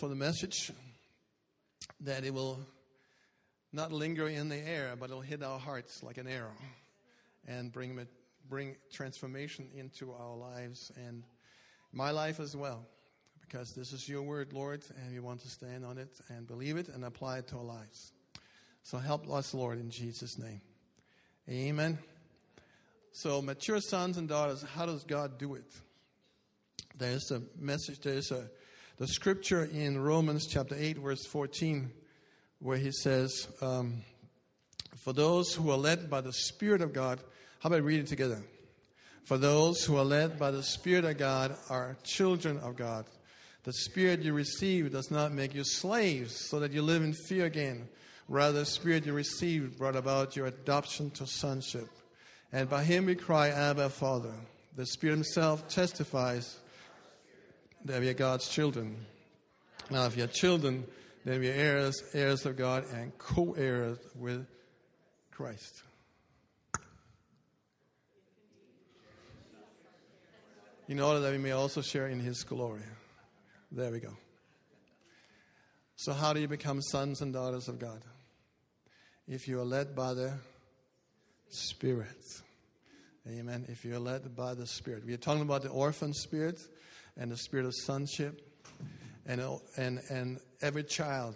for the message, that it will not linger in the air, but it'll hit our hearts like an arrow and bring transformation into our lives and my life as well. Because this is your word, Lord, and we want to stand on it and believe it and apply it to our lives. So help us, Lord, in Jesus' name. Amen. So mature sons and daughters, how does God do it? There's a message, the scripture in Romans chapter 8, verse 14, where he says, for those who are led by the Spirit of God, how about read it together? For those who are led by the Spirit of God are children of God. The Spirit you receive does not make you slaves so that you live in fear again. Rather, the Spirit you received brought about your adoption to sonship. And by him we cry, Abba, Father. The Spirit himself testifies that we are God's children. Now, if you are children, then we are heirs of God and co-heirs with Christ. In order that we may also share in his glory. There we go. So how do you become sons and daughters of God? If you are led by the Spirit. Amen. If you are led by the Spirit. We are talking about the orphan spirit and the spirit of sonship. And every child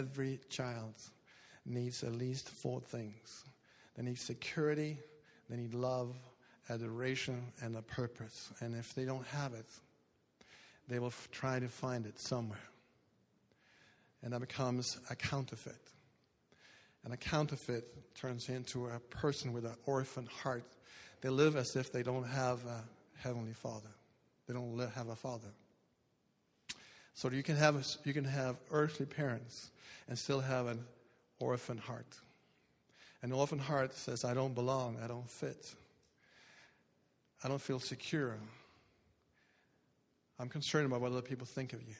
needs at least 4 things. They need security, they need love, adoration, and a purpose. And if they don't have it, they will try to find it somewhere. And that becomes a counterfeit. And a counterfeit turns into a person with an orphan heart. They live as if they don't have a heavenly Father. They don't have a father. So you can have earthly parents and still have an orphan heart. An orphan heart says, I don't belong, I don't fit. I don't feel secure. I'm concerned about what other people think of you.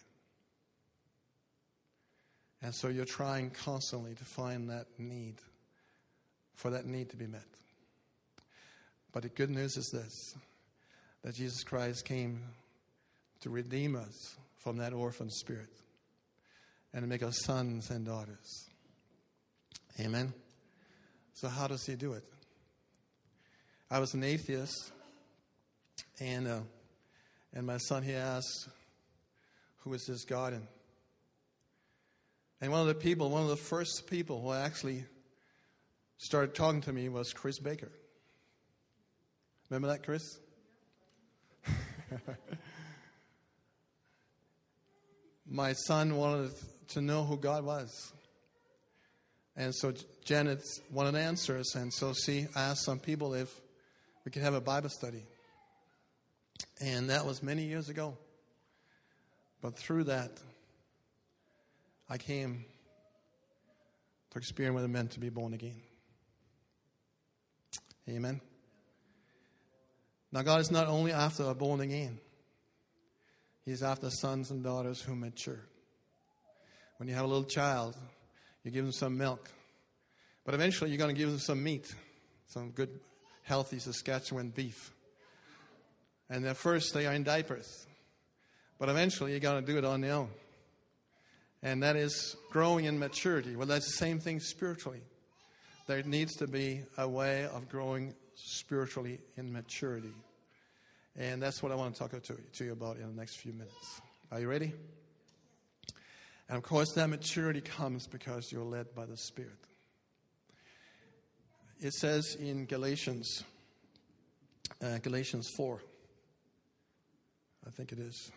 And so you're trying constantly to find that need, for that need to be met. But the good news is this, that Jesus Christ came to redeem us from that orphan spirit and to make us sons and daughters. Amen? So how does he do it? I was an atheist, and my son, he asked, who is this God? And one of the first people who actually started talking to me was Chris Baker. Remember that, Chris? My son wanted to know who God was. And so Janet wanted answers, and so she asked some people if we could have a Bible study. And that was many years ago. But through that, I came to experience what it meant to be born again. Amen. Now, God is not only after a born again. He's after sons and daughters who mature. When you have a little child, you give them some milk. But eventually, you're going to give them some meat, some good, healthy Saskatchewan beef. And at first, they are in diapers. But eventually, you're going to do it on their own. And that is growing in maturity. Well, that's the same thing spiritually. There needs to be a way of growing spiritually in maturity. And that's what I want to talk to you about in the next few minutes. Are you ready? And of course, that maturity comes because you're led by the Spirit. It says in Galatians 4, I think it is.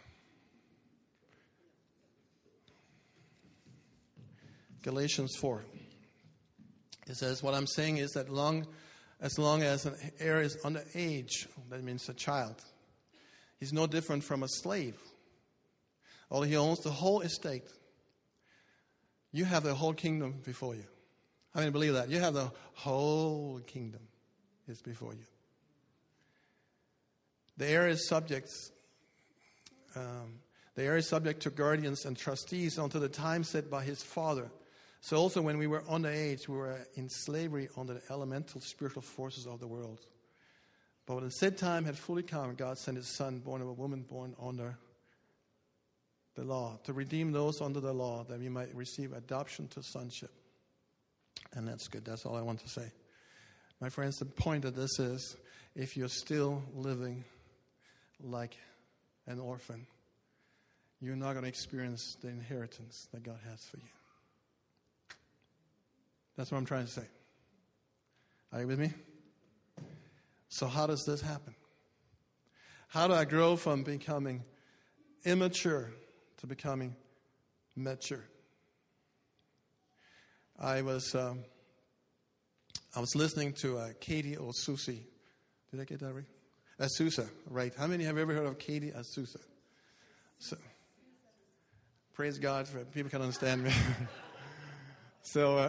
Galatians 4. It says, what I'm saying is that as long as an heir is underage, that means a child, he's no different from a slave. Although he owns the whole estate, you have the whole kingdom before you. How many believe that? You have the whole kingdom is before you. The heir is subject to guardians and trustees until the time set by his father. So also when we were underage, we were in slavery under the elemental spiritual forces of the world. But when the said time had fully come, God sent his son, born of a woman, born under the law, to redeem those under the law, that we might receive adoption to sonship. And that's good. That's all I want to say. My friends, the point of this is, if you're still living like an orphan, you're not going to experience the inheritance that God has for you. That's what I'm trying to say. Are you with me? So how does this happen? How do I grow from becoming immature to becoming mature? I was listening to Katie Osusi. Did I get that right? Asusa, right. How many have ever heard of Katie Asusa? So, praise God for people can understand me. So,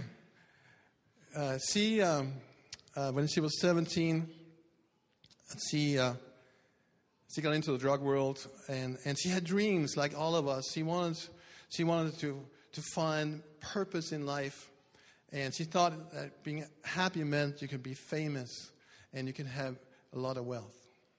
she, when she was 17, she got into the drug world, and she had dreams like all of us. She wanted to find purpose in life, and she thought that being happy meant you could be famous and you can have a lot of wealth.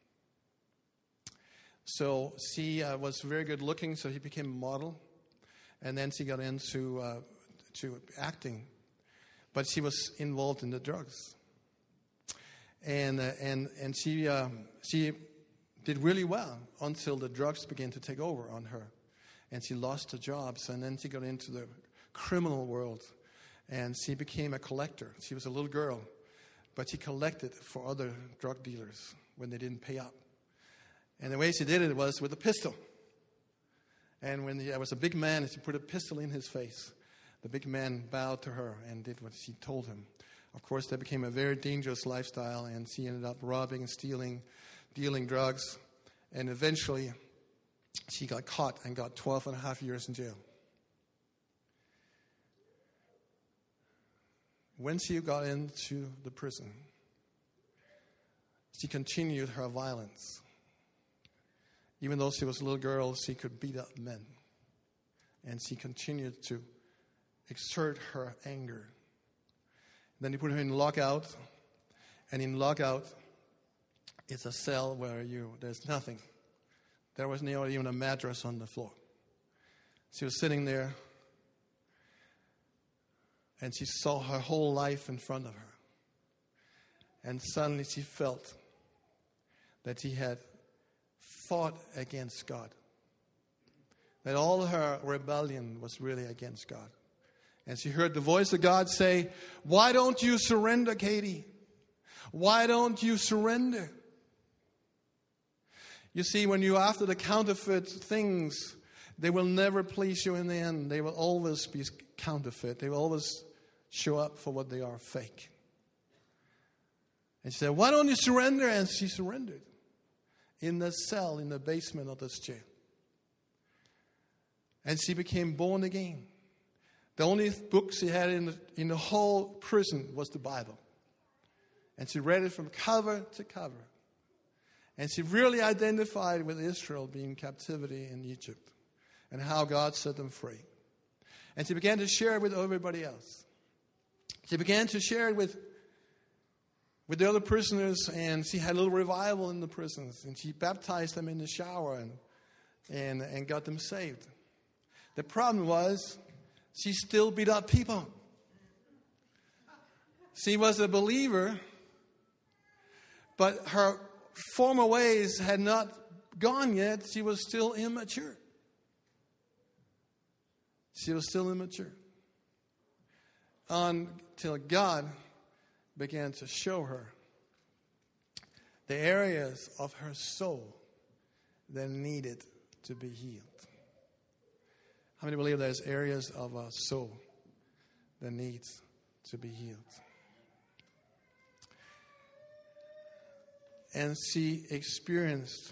So she was very good looking, so she became a model, and then she got into to acting, but she was involved in the drugs, and she did really well until the drugs began to take over on her, and she lost her jobs, and then she got into the criminal world, and she became a collector. She was a little girl, but she collected for other drug dealers when they didn't pay up. And the way she did it was with a pistol. And when there was a big man, and she put a pistol in his face, the big man bowed to her and did what she told him. Of course, that became a very dangerous lifestyle, and she ended up robbing and stealing, dealing drugs, and eventually she got caught and got 12 and a half years in jail. When she got into the prison, she continued her violence. Even though she was a little girl, she could beat up men. And she continued to exert her anger. Then he put her in lockout. And in lockout, it's a cell where there's nothing. There was not even a mattress on the floor. She was sitting there, and she saw her whole life in front of her. And suddenly she felt that she had fought against God. That all her rebellion was really against God. And she heard the voice of God say, "Why don't you surrender, Katie? Why don't you surrender?" You see, when you're after the counterfeit things, they will never please you in the end. They will always be counterfeit. They will always show up for what they are, fake. And she said, "Why don't you surrender?" And she surrendered in the cell in the basement of this jail. And she became born again. The only book she had in the whole prison was the Bible. And she read it from cover to cover. And she really identified with Israel being in captivity in Egypt and how God set them free. And she began to share it with everybody else. She began to share it with the other prisoners, and she had a little revival in the prisons. And she baptized them in the shower and got them saved. The problem was, she still beat up people. She was a believer, but her former ways had not gone yet. She was still immature. She was still immature. Until God began to show her the areas of her soul that needed to be healed. How many believe there's areas of our soul that needs to be healed? And she experienced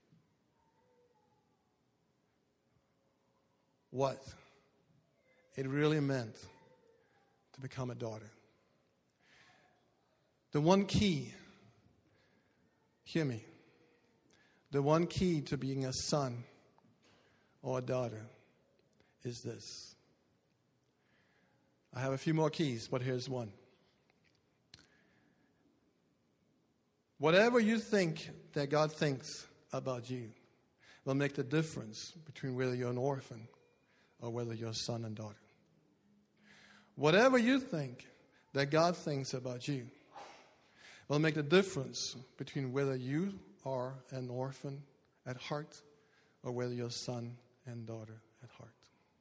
what it really meant to become a daughter. The one key, hear me, the one key to being a son or a daughter is this. I have a few more keys, but here's one. Whatever you think that God thinks about you, will make the difference between whether you're an orphan or whether you're a son and daughter. Whatever you think that God thinks about you will make the difference between whether you are an orphan at heart or whether you're a son and daughter at heart.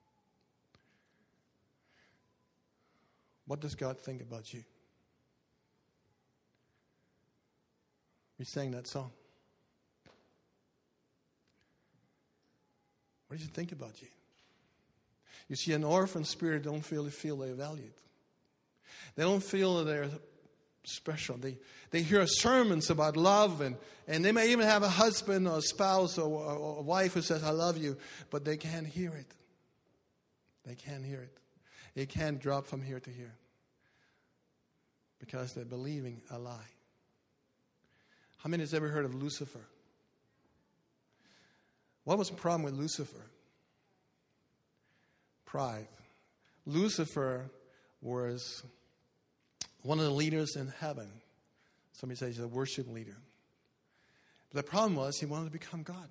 What does God think about you? We sang that song. What does he think about you? You see, an orphan spirit don't really feel they're valued. They don't feel that they're special. They hear sermons about love, and they may even have a husband or a spouse or a wife who says, I love you, but they can't hear it. They can't hear it. It can't drop from here to here because they're believing a lie. How many has ever heard of Lucifer? What was the problem with Lucifer? Pride. Lucifer was one of the leaders in heaven. Somebody says he's a worship leader. But the problem was he wanted to become God.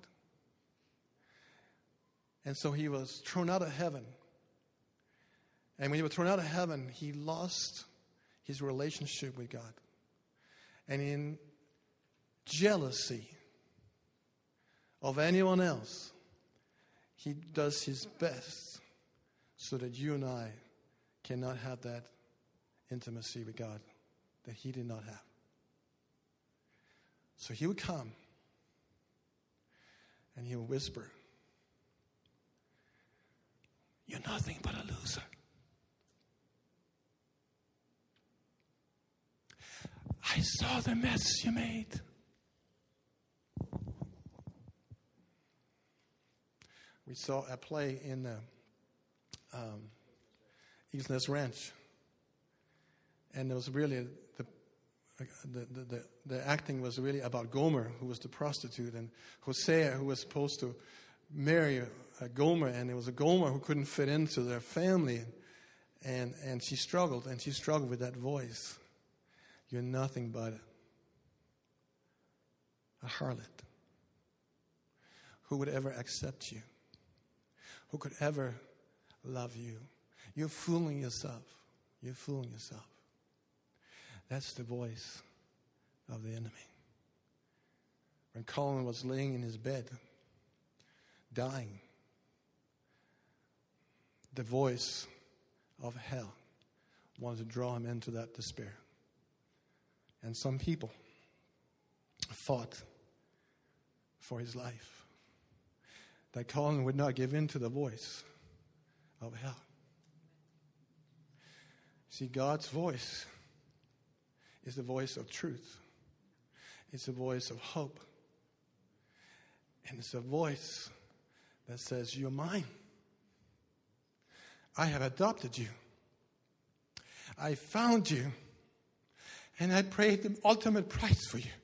And so he was thrown out of heaven. And when he was thrown out of heaven, he lost his relationship with God. And in jealousy of anyone else, he does his best so that you and I cannot have that intimacy with God that he did not have. So he would come and he would whisper, you're nothing but a loser. I saw the mess you made. We saw a play in Eagles Nest Ranch, and it was really the acting was really about Gomer, who was the prostitute, and Hosea, who was supposed to marry Gomer, and it was a Gomer who couldn't fit into their family, and she struggled with that voice. You're nothing but a harlot. Who would ever accept you? Who could ever love you? You're fooling yourself. You're fooling yourself. That's the voice of the enemy. When Colin was laying in his bed, dying, the voice of hell wanted to draw him into that despair. And some people fought for his life, that Colin would not give in to the voice of hell. See, God's voice is the voice of truth. It's the voice of hope. And it's a voice that says, you're mine. I have adopted you. I found you. And I paid the ultimate price for you.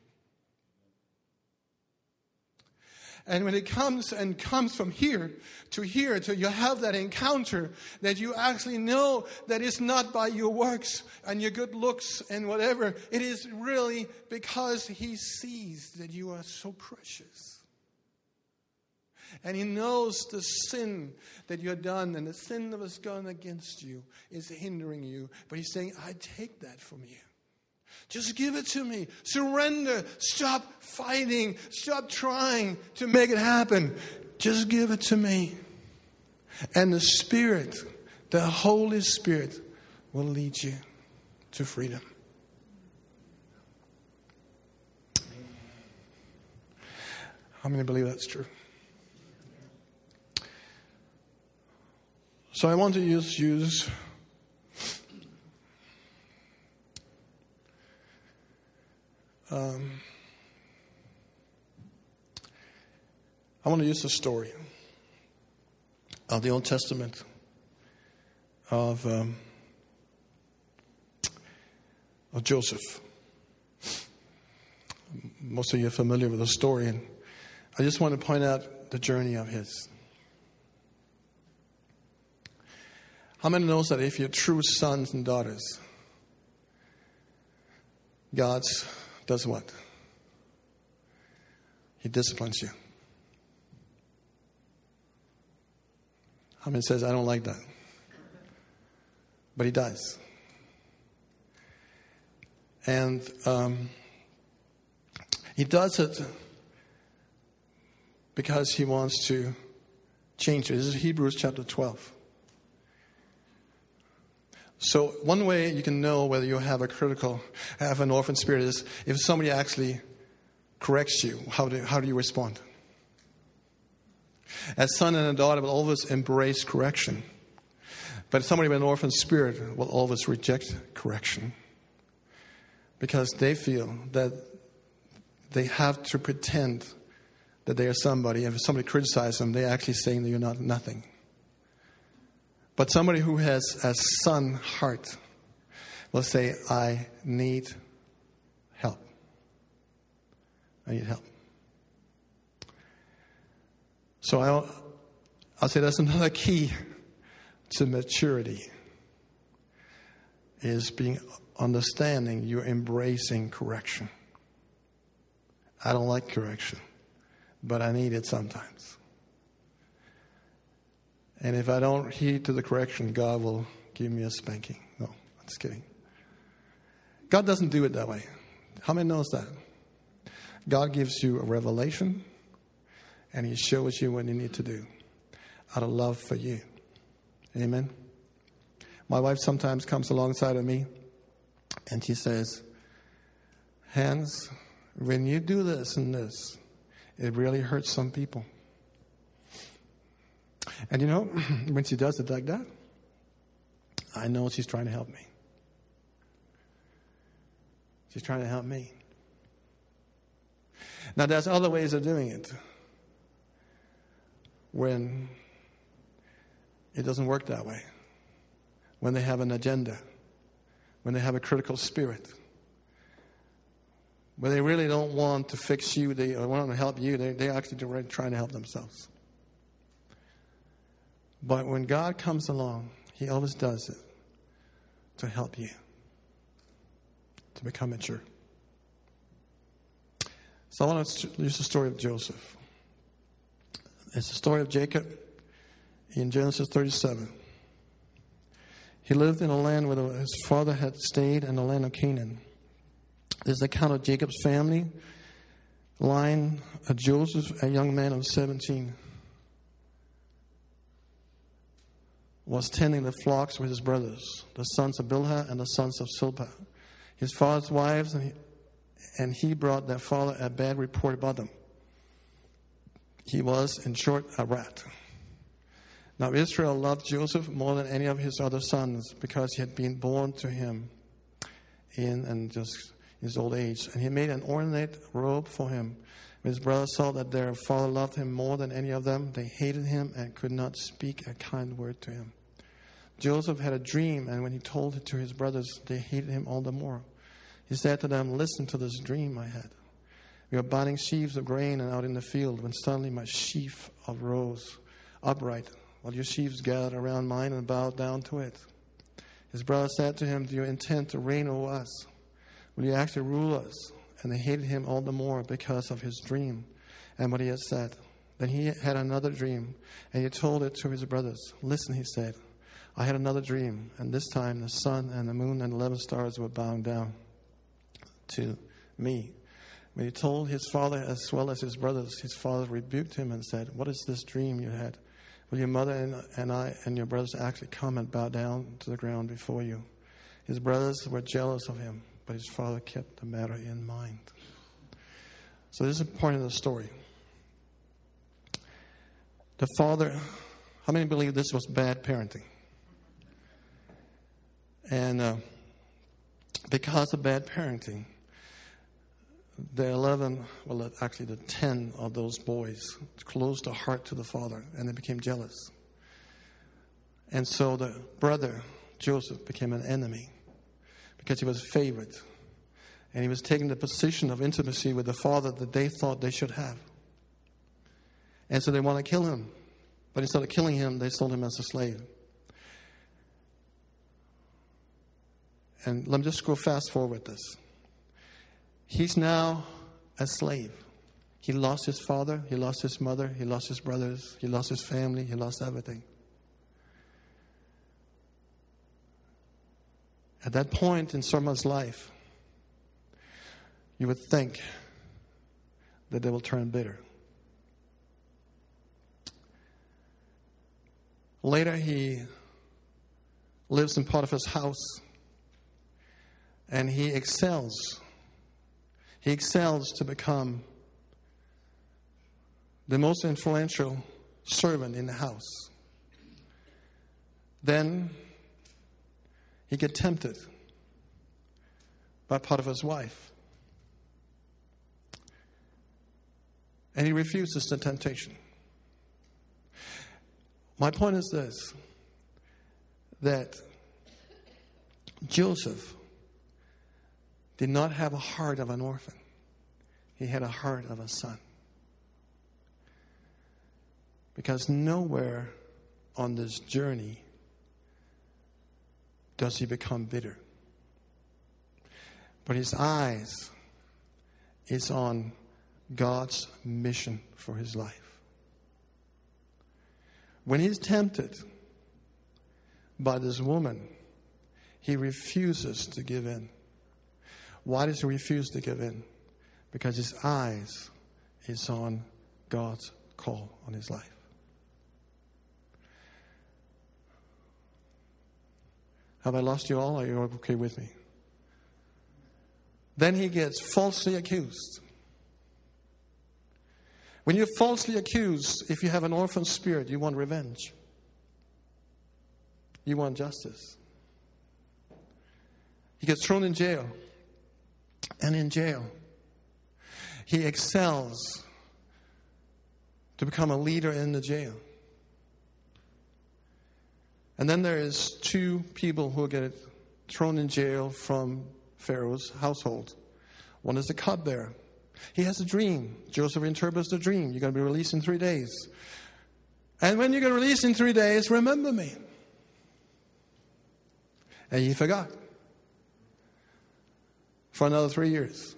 And when it comes from here to you have that encounter that you actually know that it's not by your works and your good looks and whatever. It is really because he sees that you are so precious. And he knows the sin that you've done and the sin that was done against you is hindering you. But he's saying, I take that from you. Just give it to me. Surrender. Stop fighting. Stop trying to make it happen. Just give it to me. And the Spirit, the Holy Spirit, will lead you to freedom. How many believe that's true? So I want to use I want to use the story of the Old Testament of Joseph. Most of you are familiar with the story, and I just want to point out the journey of his. How many knows that if you're true sons and daughters, God does what? He disciplines you. How many says, I don't like that? But he does. And he does it because he wants to change it. This is Hebrews chapter 12. So one way you can know whether you have an orphan spirit is if somebody actually corrects you, how do you respond? A son and a daughter will always embrace correction. But somebody with an orphan spirit will always reject correction. Because they feel that they have to pretend that they are somebody. And if somebody criticizes them, they're actually saying that you're not nothing. But somebody who has a son heart will say, I need help. I need help. So I'll say that's another key to maturity, is understanding you're embracing correction. I don't like correction, but I need it sometimes. And if I don't heed to the correction, God will give me a spanking. No, I'm just kidding. God doesn't do it that way. How many knows that? God gives you a revelation, and He shows you what you need to do out of love for you. Amen. My wife sometimes comes alongside of me, and she says, Hans, when you do this and this, it really hurts some people. And you know, when she does it like that, I know she's trying to help me. She's trying to help me. Now, there's other ways of doing it when it doesn't work that way. When they have an agenda. When they have a critical spirit. When they really don't want to fix you, they want to help you, they're actually trying to help themselves. But when God comes along, He always does it to help you to become mature. So I want to use the story of Joseph. It's the story of Jacob in Genesis 37. He lived in a land where his father had stayed, in the land of Canaan. There's the account of Jacob's family line of Joseph, a young man of 17, was tending the flocks with his brothers, the sons of Bilhah and the sons of Zilpah, his father's wives, and he brought their father a bad report about them. He was, in short, a rat. Now Israel loved Joseph more than any of his other sons because he had been born to him in his old age. And he made an ornate robe for him. When his brothers saw that their father loved him more than any of them, they hated him and could not speak a kind word to him. Joseph had a dream, and when he told it to his brothers, they hated him all the more. He said to them, listen to this dream I had. We were binding sheaves of grain and out in the field when suddenly my sheaf arose upright, while your sheaves gathered around mine and bowed down to it. His brother said to him, do you intend to reign over us? Will you actually rule us? And they hated him all the more because of his dream and what he had said. Then he had another dream, and he told it to his brothers. Listen, he said, I had another dream, and this time the sun and the moon and 11 stars were bowing down to me. When he told his father as well as his brothers, his father rebuked him and said, what is this dream you had? Will your mother and I and your brothers actually come and bow down to the ground before you? His brothers were jealous of him, but his father kept the matter in mind. So this is a point of the story. The father, how many believe this was bad parenting? And because of bad parenting, the 10 of those boys closed their heart to the father, and they became jealous. And so the brother, Joseph, became an enemy because he was favored. And he was taking the position of intimacy with the father that they thought they should have. And so they want to kill him. But instead of killing him, they sold him as a slave. And let me just go fast forward with this. He's now a slave. He lost his father, he lost his mother, he lost his brothers, he lost his family, he lost everything. At that point in someone's life, you would think that they will turn bitter. Later, he lives in Potiphar's house, and he excels. He excels to become the most influential servant in the house. Then he gets tempted by Potiphar's wife. And he refuses the temptation. My point is this, that Joseph did not have a heart of an orphan. He had a heart of a son. Because nowhere on this journey does he become bitter. But his eyes is on God's mission for his life. When he's tempted by this woman, he refuses to give in. Why does he refuse to give in? Because his eyes is on God's call on his life. Have I lost you all? Are you okay with me? Then he gets falsely accused. When you're falsely accused, if you have an orphan spirit, you want revenge. You want justice. He gets thrown in jail. And in jail, he excels to become a leader in the jail. And then there is two people who get thrown in jail from Pharaoh's household. One is the cupbearer. He has a dream. Joseph interprets the dream. You're going to be released in 3 days. And when you get released in 3 days, remember me. And he forgot. For another 3 years.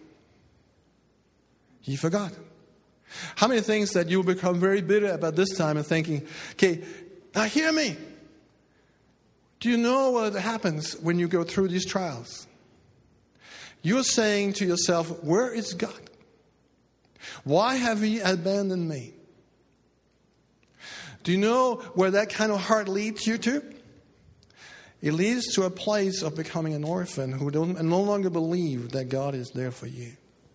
He forgot. How many things that you will become very bitter about this time and thinking, okay, now hear me. Do you know what happens when you go through these trials? You're saying to yourself, where is God? Why have he abandoned me? Do you know where that kind of heart leads you to? It leads to a place of becoming an orphan who no longer believe that God is there for you.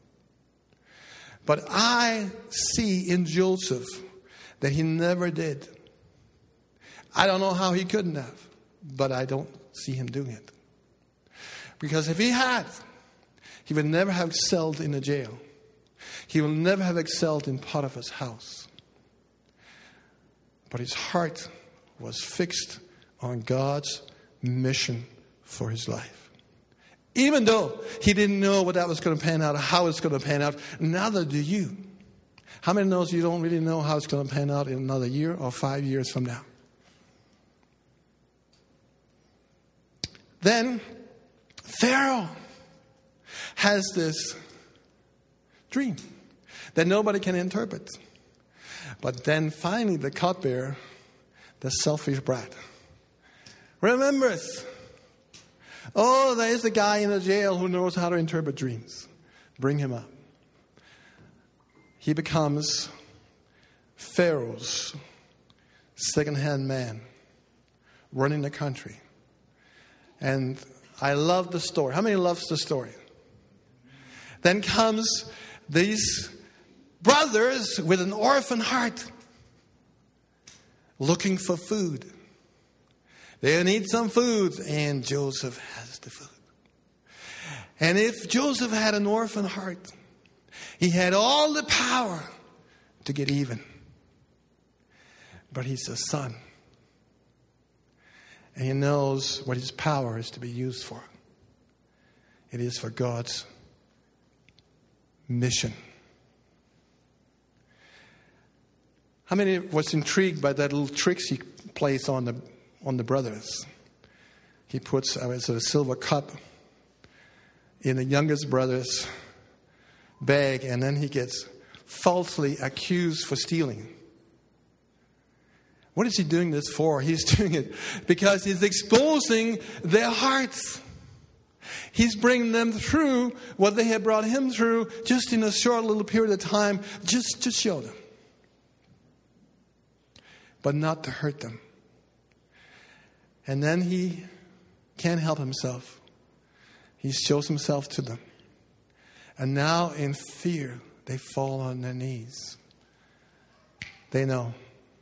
But I see in Joseph that he never did. I don't know how he couldn't have, but I don't see him doing it. Because if he had, he would never have excelled in a jail. He will never have excelled in Potiphar's house. But his heart was fixed on God's mission for his life. Even though he didn't know what that was going to pan out, how it's going to pan out, neither do you. How many knows you don't really know how it's going to pan out in another year or 5 years from now? Then Pharaoh has this dream that nobody can interpret. But then finally the cupbearer, the selfish brat, remembers, oh, there is a guy in the jail who knows how to interpret dreams. Bring him up. He becomes Pharaoh's second-hand man running the country. And I love the story. How many loves the story? Then comes these brothers with an orphan heart looking for food. They need some food, and Joseph has the food. And if Joseph had an orphan heart, he had all the power to get even. But he's a son. And he knows what his power is to be used for. It is for God's mission. How many was intrigued by that little tricks he plays on the brothers? He puts a silver cup in the youngest brother's bag, and then he gets falsely accused for stealing. What is he doing this for? He's doing it because he's exposing their hearts. He's bringing them through what they had brought him through just in a short little period of time, just to show them. But not to hurt them. And then he can't help himself. He shows himself to them. And now in fear, they fall on their knees. They know.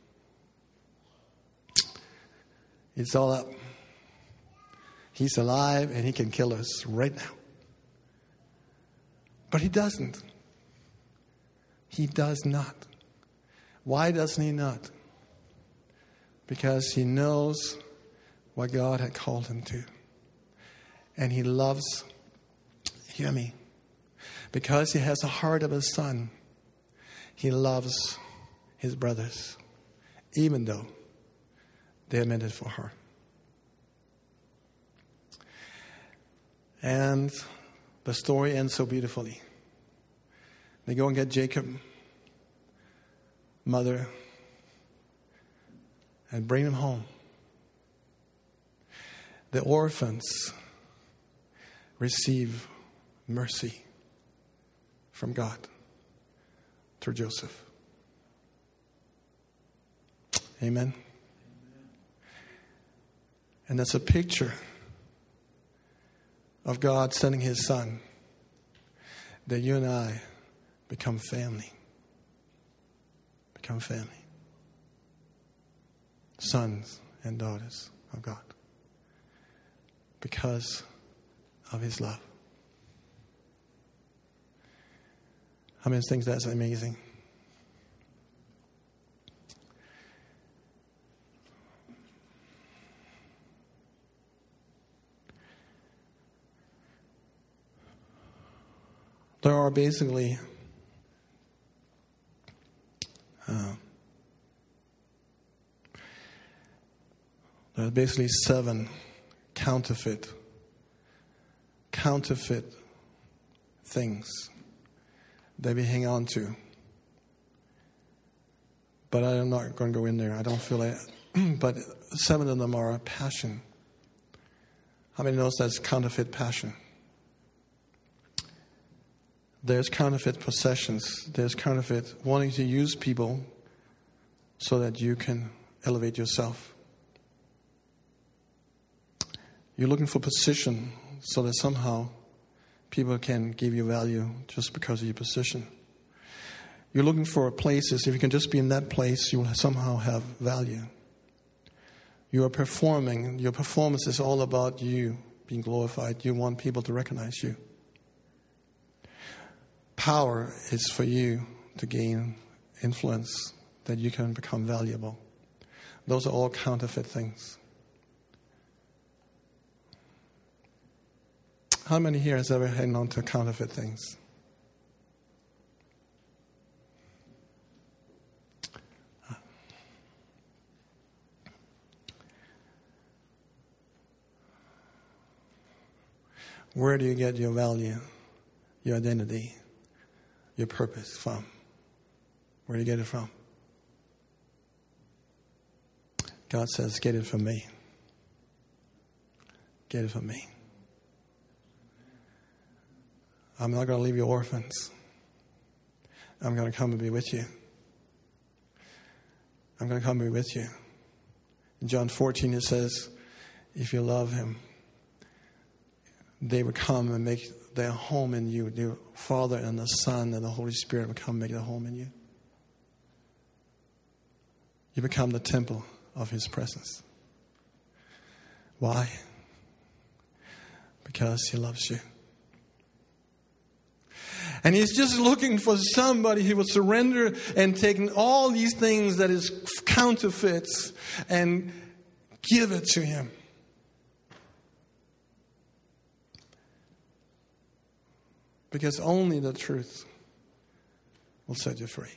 It's all up. He's alive and he can kill us right now. But he doesn't. He does not. Why doesn't he not? Because he knows what God had called him to. And he loves, hear me, because he has the heart of a son, he loves his brothers, even though they are meant it for her. And the story ends so beautifully. They go and get Jacob, mother, and bring him home. The orphans receive mercy from God through Joseph. Amen. And that's a picture of God sending his son, that you and I become family. Become family. Sons and daughters of God. Because of his love. How many think that's amazing? There are basically seven counterfeit things that we hang on to. But I'm not going to go in there. I don't feel like but 7 of them are passion. How many knows that's counterfeit passion? There's counterfeit possessions. There's counterfeit wanting to use people so that you can elevate yourself. You're looking for position so that somehow people can give you value just because of your position. You're looking for places. If you can just be in that place, you will somehow have value. You are performing. Your performance is all about you being glorified. You want people to recognize you. Power is for you to gain influence, that you can become valuable. Those are all counterfeit things. How many here has ever hanged on to counterfeit things? Where do you get your value, your identity, your purpose from? Where do you get it from? God says, get it from me. Get it from me. I'm not going to leave you orphans. I'm going to come and be with you. I'm going to come and be with you. In John 14 it says, if you love him, they will come and make their home in you. The Father and the Son and the Holy Spirit will come and make their home in you. You become the temple of his presence. Why? Because he loves you. And he's just looking for somebody who will surrender and take all these things that is counterfeits and give it to him. Because only the truth will set you free.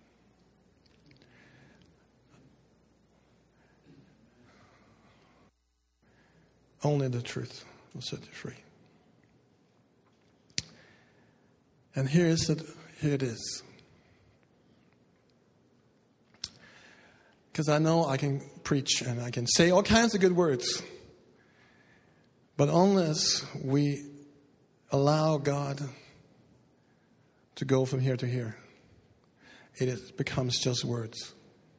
Only the truth will set you free. And here it is. Because I know I can preach and I can say all kinds of good words. But unless we allow God to go from here to here, it becomes just words.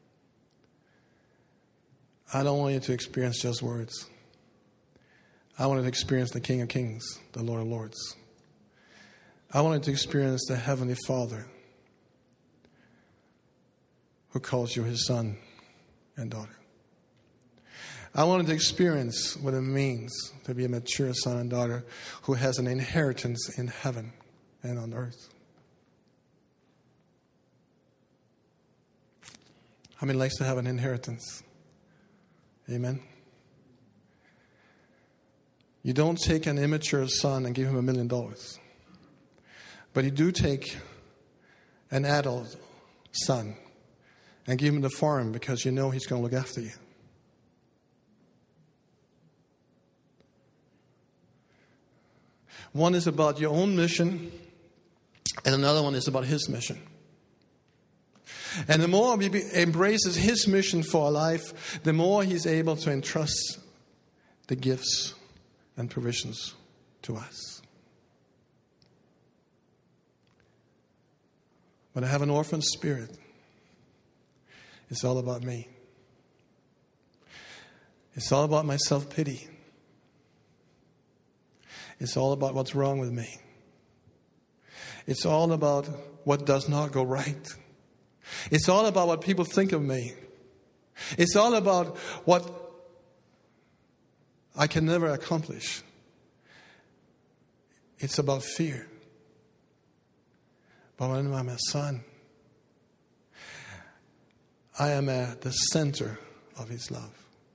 I don't want you to experience just words. I wanted to experience the King of Kings, the Lord of Lords. I wanted to experience the Heavenly Father who calls you his son and daughter. I wanted to experience what it means to be a mature son and daughter who has an inheritance in heaven and on earth. How many likes to have an inheritance? Amen. You don't take an immature son and give him $1 million. But you do take an adult son and give him the farm because you know he's going to look after you. One is about your own mission, and another one is about his mission. And the more he embraces his mission for our life, the more he's able to entrust the gifts and provisions to us. When I have an orphan spirit, it's all about me. It's all about my self-pity. It's all about what's wrong with me. It's all about what does not go right. It's all about what people think of me. It's all about what I can never accomplish. It's about fear. But when I'm a son, I am at the center of his love.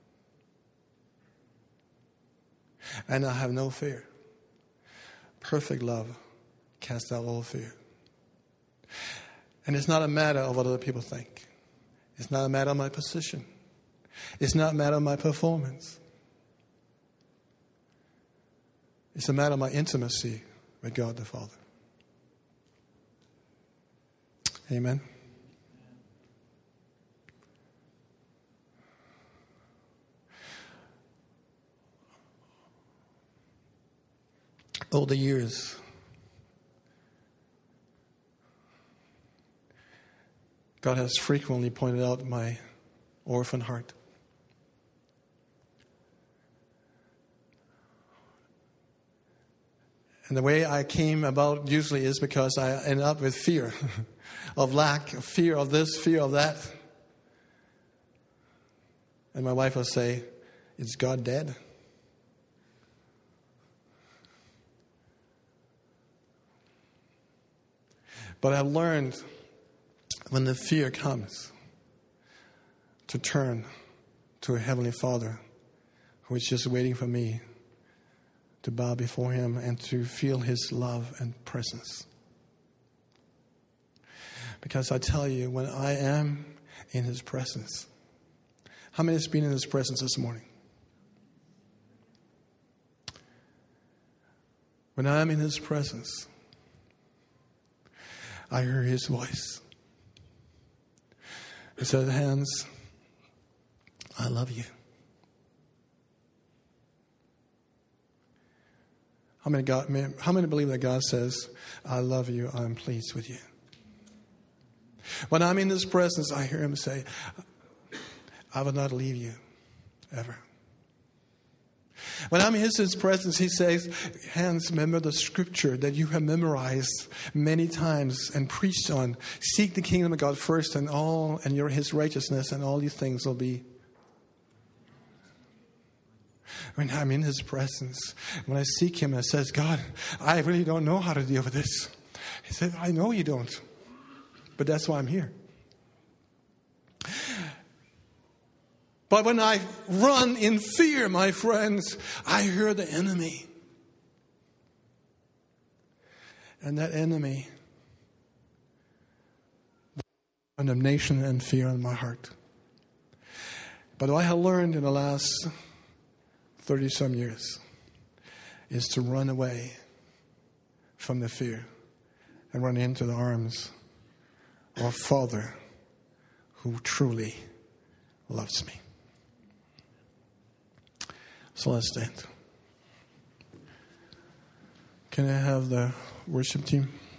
And I have no fear. Perfect love casts out all fear. And it's not a matter of what other people think. It's not a matter of my position. It's not a matter of my performance. It's a matter of my intimacy with God the Father. Amen. Over the years, God has frequently pointed out my orphan heart. And the way I came about usually is because I end up with fear of lack, fear of this, fear of that. And my wife will say, "Is God dead?" But I've learned when the fear comes to turn to a Heavenly Father who is just waiting for me to bow before him and to feel his love and presence. Because I tell you, when I am in his presence, how many has been in his presence this morning? When I am in his presence, I hear his voice. He said, "Hans, I love you." How many believe that God says, "I love you, I'm pleased with you"? When I'm in his presence, I hear him say, "I will not leave you ever." When I'm in his presence, he says, "Hans, remember the scripture that you have memorized many times and preached on. Seek the kingdom of God first and his righteousness, and all these things will be." When I'm in his presence, when I seek him and I says, "God, I really don't know how to deal with this." He said, "I know you don't, but that's why I'm here." But when I run in fear, my friends, I hear the enemy. And that enemy, condemnation and fear in my heart. But what I have learned in the last 30-some years is to run away from the fear and run into the arms of a Father who truly loves me. So let's stand. Can I have the worship team?